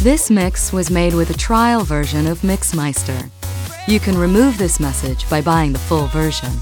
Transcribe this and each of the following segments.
This mix was made with a trial version of Mixmeister. You can remove this message by buying the full version.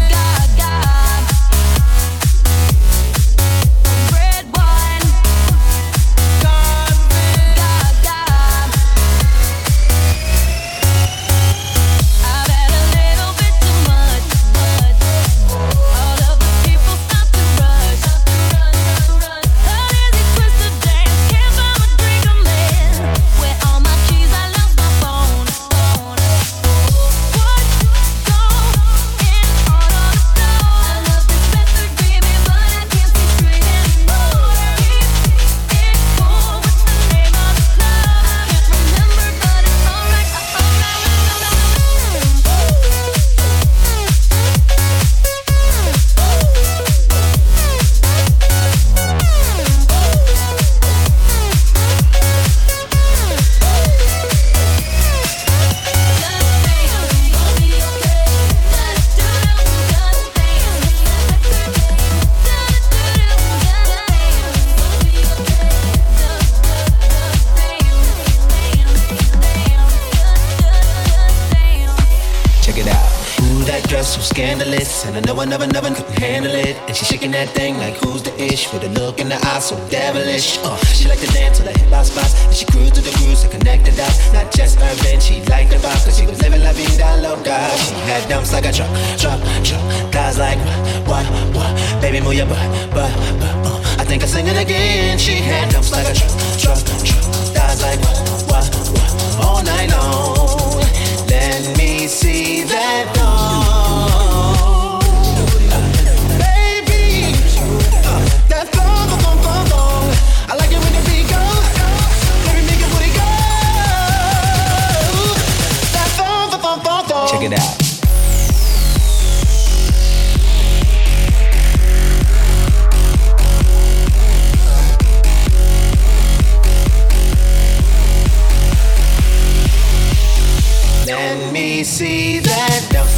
So scandalous, and I know I never could handle it. And she shaking that thing like who's the ish, with a look in the eye so devilish. She like to dance to the hip hop spots, and she cruised to the grooves to connect the dots. Not just urban, she liked the vibe, cause she was living la vida loca. She had dumps like a truck, thighs like what, baby move your butt. I think I'll sing it again. She had dumps like a truck, thighs like what, all night long. Let me see that dawn. I like it when the beat goes. Let me make it booty go. That thong. Check it out. Let me see that.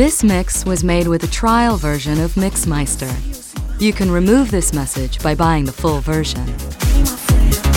This mix was made with a trial version of Mixmeister. You can remove this message by buying the full version.